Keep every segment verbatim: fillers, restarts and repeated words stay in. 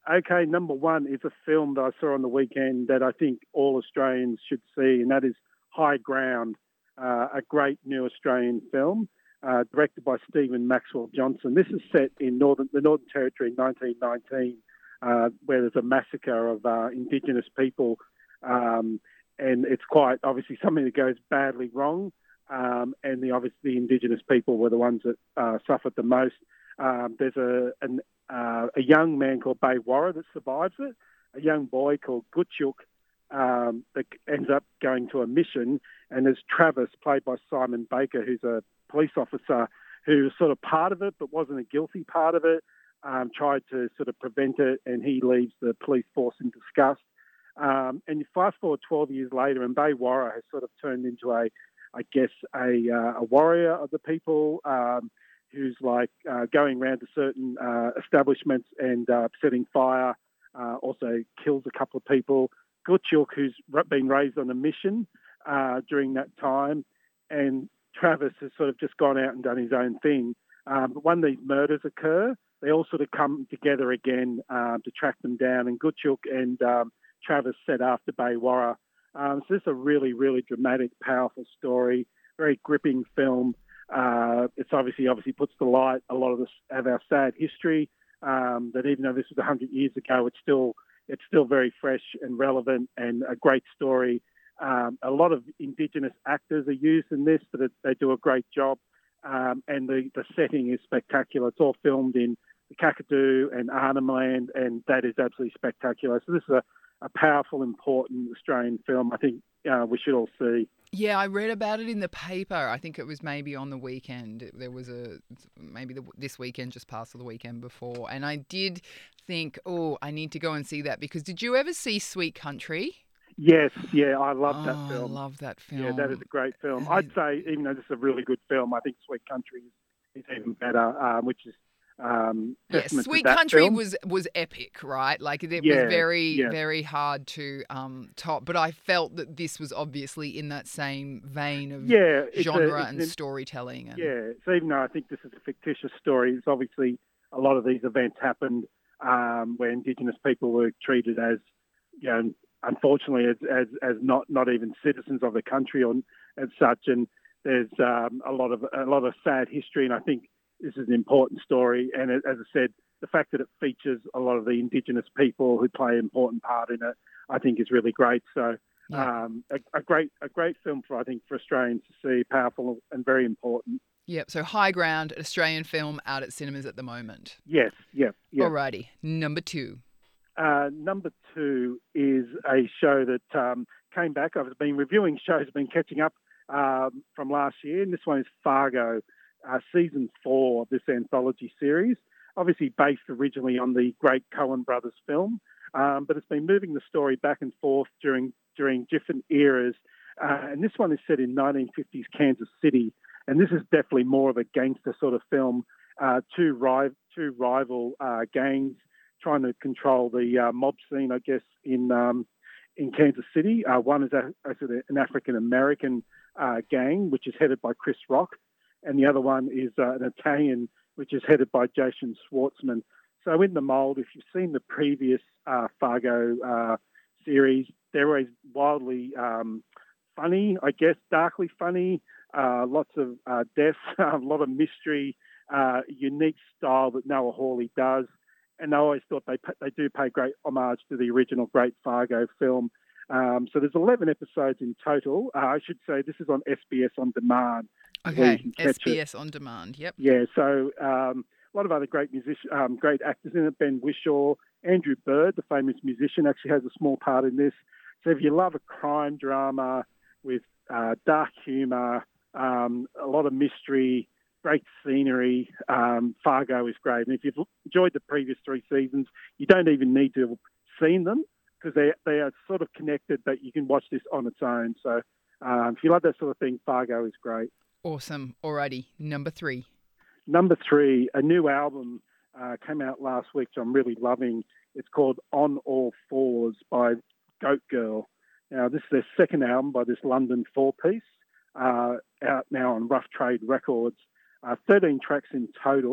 Okay, number one is a film that I saw on the weekend that I think all Australians should see, and that is High Ground, uh, a great new Australian film uh, directed by Stephen Maxwell Johnson. This is set in Northern, the Northern Territory in nineteen nineteen, uh, where there's a massacre of uh, Indigenous people, um, and it's quite obviously something that goes badly wrong, um, and the obviously the Indigenous people were the ones that uh, suffered the most. Um, there's a an uh, a young man called Baywara that survives it, a young boy called Gutchuk um, that ends up going to a mission, and there's Travis, played by Simon Baker, who's a police officer who was sort of part of it but wasn't a guilty part of it, um, tried to sort of prevent it, and he leaves the police force in disgust. Um, and you fast forward twelve years later, and Baywara has sort of turned into a, I guess, a, uh, a warrior of the people, um, who's like uh, going around to certain uh, establishments and uh, setting fire, uh, also kills a couple of people. Gutchuk, who's been raised on a mission uh, during that time, and Travis has sort of just gone out and done his own thing. Um, but when these murders occur, they all sort of come together again um, to track them down, and Gutchuk and um, Travis set after Baywara. Um, so this is a really, really dramatic, powerful story, very gripping film. Uh, it's obviously obviously puts to light a lot of this of our sad history. Um, that even though this was a hundred years ago, it's still it's still very fresh and relevant, and a great story. Um, a lot of Indigenous actors are used in this, but it, they do a great job. Um, and the, the setting is spectacular. It's all filmed in the Kakadu and Arnhem Land, and that is absolutely spectacular. So this is a, a powerful, important Australian film I think uh, we should all see. Yeah, I read about it in the paper. I think it was maybe on the weekend. There was a, maybe the, this weekend just past the weekend before. And I did think, oh, I need to go and see that, because did you ever see Sweet Country? Yes, yeah, I love Oh, that I film. love that film. Yeah, that is a great film. And I'd it, say, even though this is a really good film, I think Sweet Country is, is even better, um, which is um, yeah, testament to Sweet that Country film. was was epic, right? Like it was Yeah, very, yeah, very hard to um, top. But I felt that this was obviously in that same vein of yeah. It's a, genre it's and an, storytelling. And yeah. So even though I think this is a fictitious story, it's obviously a lot of these events happened um, where Indigenous people were treated as, you know, unfortunately, as as, as not, not even citizens of the country or as such. And there's um, a lot of a lot of sad history, and I think this is an important story. And as I said, the fact that it features a lot of the Indigenous people who play an important part in it, I think is really great. So yeah. um, a, a great a great film for I think for Australians to see, powerful and very important. Yep. So High Ground, Australian film out at cinemas at the moment. Yes, yep, yep. Alrighty, number two. Uh, number two is a show that um, came back. I've been reviewing shows, been catching up um, from last year, and this one is Fargo, uh, season four of this anthology series. Obviously based originally on the great Coen brothers film, um, but it's been moving the story back and forth during during different eras. Uh, and this one is set in nineteen fifties Kansas City, and this is definitely more of a gangster sort of film. Uh, two, ri- two rival uh, gangs trying to control the uh, mob scene, I guess, in um, in Kansas City. Uh, one is a, an African American uh, gang, which is headed by Chris Rock, and the other one is uh, an Italian, which is headed by Jason Schwartzman. So in the mould, if you've seen the previous uh, Fargo uh, series, they're always wildly um, funny, I guess, darkly funny, uh, lots of uh, death, a lot of mystery, uh, unique style that Noah Hawley does. And I always thought they they do pay great homage to the original great Fargo film. Um, so there's eleven episodes in total. Uh, I should say this is on S B S On Demand, where you Okay, can catch S B S it. On Demand. Yep. Yeah, so um, a lot of other great musicians, um, great actors in it. Ben Whishaw, Andrew Bird, the famous musician, actually has a small part in this. So if you love a crime drama with uh, dark humour, um, a lot of mystery, great scenery, um, Fargo is great. And if you've enjoyed the previous three seasons, you don't even need to have seen them because they they are sort of connected, but you can watch this on its own. So um, if you love that sort of thing, Fargo is great. Awesome. Alrighty, number three. Number three, a new album uh, came out last week, which I'm really loving. It's called On All Fours by Goat Girl. Now, this is their second album by this London four-piece, uh, out now on Rough Trade Records. Uh, thirteen tracks in total.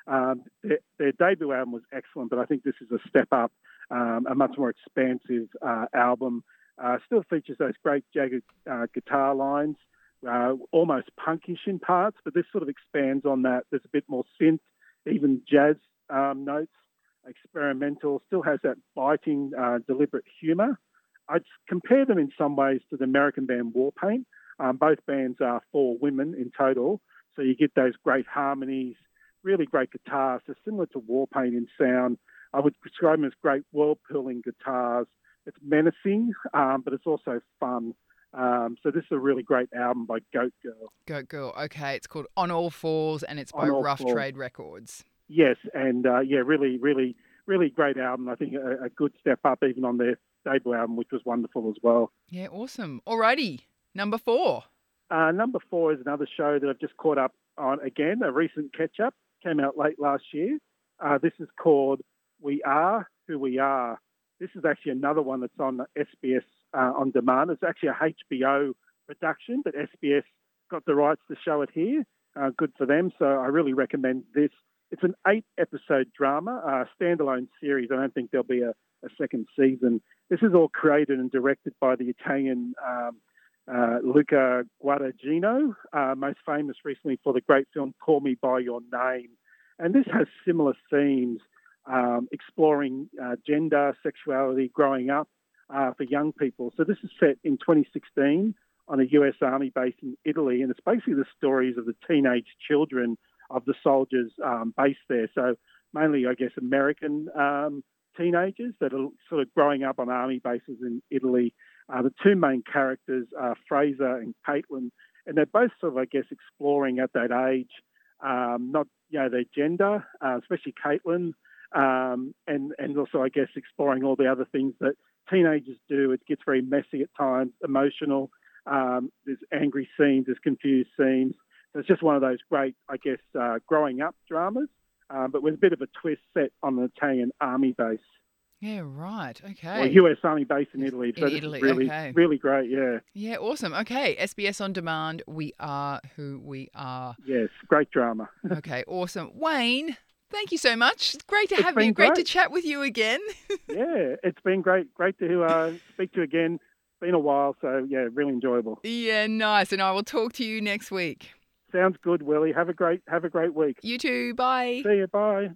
Um, their, their debut album was excellent, but I think this is a step up, um, a much more expansive uh, album. Uh, still features those great jagged uh, guitar lines, uh, almost punkish in parts, but this sort of expands on that. There's a bit more synth, even jazz um, notes, experimental, still has that biting, uh, deliberate humour. I'd compare them in some ways to the American band Warpaint. Um, both bands are four women in total, so you get those great harmonies, really great guitars. They're similar to Warpaint in sound. I would describe them as great world-pulling guitars. It's menacing, um, but it's also fun. Um, so this is a really great album by Goat Girl. Goat Girl. Okay, it's called On All Fours, and it's by On All Rough Fours. Trade Records. Yes, and uh, yeah, really, really, really great album. I think a, a good step up even on their debut album, which was wonderful as well. Yeah, awesome. Alrighty, number four. Uh, number four is another show that I've just caught up on again, a recent catch-up. Came out late last year. Uh, this is called We Are Who We Are. This is actually another one that's on S B S uh, On Demand. It's actually a H B O production, but S B S got the rights to show it here. Uh, good for them. So I really recommend this. It's an eight-episode drama, uh, standalone series. I don't think there'll be a, a second season. This is all created and directed by the Italian um, uh, Luca Guadagnino, uh, most famous recently for the great film Call Me By Your Name. And this has similar themes, um, exploring uh, gender, sexuality, growing up uh, for young people. So this is set in twenty sixteen on a U S Army base in Italy, and it's basically the stories of the teenage children of the soldiers um, based there. So mainly, I guess, American um, teenagers that are sort of growing up on army bases in Italy. Uh, the two main characters are Fraser and Caitlin, and they're both sort of, I guess, exploring at that age, um, not, you know, their gender, uh, especially Caitlin, um, and, and also, I guess, exploring all the other things that teenagers do. It gets very messy at times, emotional. Um, there's angry scenes, there's confused scenes. So it's just one of those great, I guess, uh, growing up dramas, um, but with a bit of a twist set on an Italian army base. Yeah, right. Okay. Or U S Army base in Italy. So In this Italy, is really, okay. really great, yeah. Yeah, awesome. Okay, S B S On Demand, We Are Who We Are. Yes, great drama. Okay, awesome. Wayne, thank you so much. It's great to It's have been you. Great, to great. chat with you again. Yeah, it's been great. Great to uh, speak to you again. It's been a while, so yeah, really enjoyable. Yeah, nice. And I will talk to you next week. Sounds good, Willie. Have a great, have a great week. You too. Bye. See you. Bye.